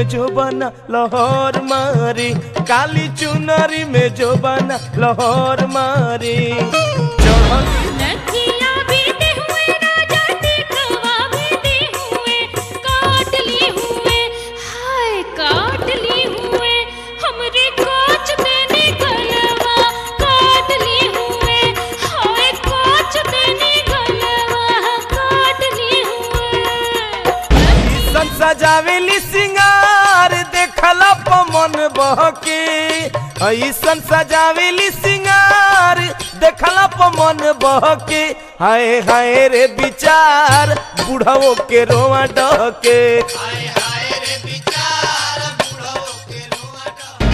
में जो बना लाहौर मारी, काली चुनरी में जो बना लाहौर मारी। सजावेली सिंगार देखला पमन बहके, ऐसन सजावेली सिंगार देखला पमन बहके। हाय हाय रे विचार बुढ़ाओ के रोआ डहके। हाय हाय रे विचार बुढ़ाओ के रोआ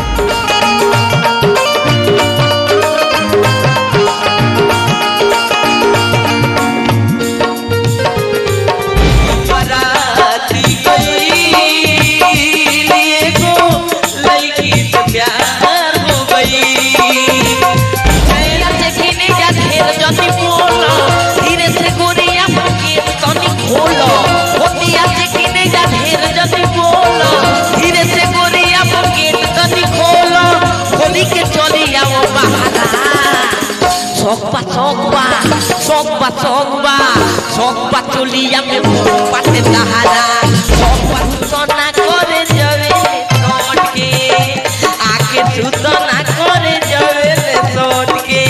सोकबा चोलिया में पाते दहारा। सोकबा सुतना करे जवे सोट के, आके सुतना करे जवे सोट के।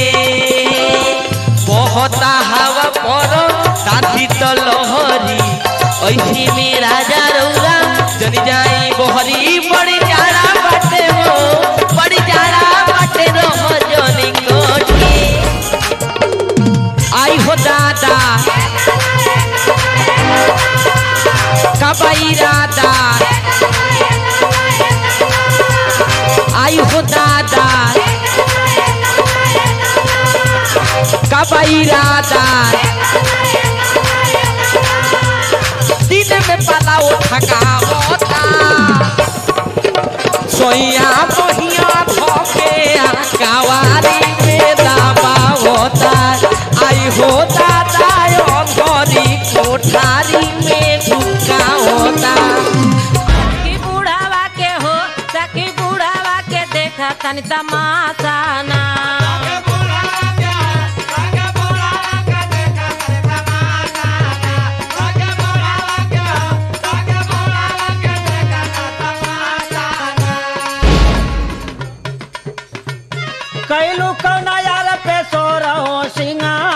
बहुता हवा पर काठी तो लहरी, ऐसी में राजा रौरा जनी जाई बहरी। बड़ी जाड़ा बाटे हो, बड़ी जाड़ा बाटे रह जनी कोट के। आई हो दादा कबाई राधा, आई हो दादा कबाई राधा। दिन में पाला उठका होता, सोया बहिया धोके कावारी में दाबा होता। आई हो दादा घरी कोठारी में ढुका होता। सखी बुढ़ावा के हो, सखी बुढ़ावा के देखा तनी तमाशा ना। कैलू कौना यार पे सो रहो सिंगार,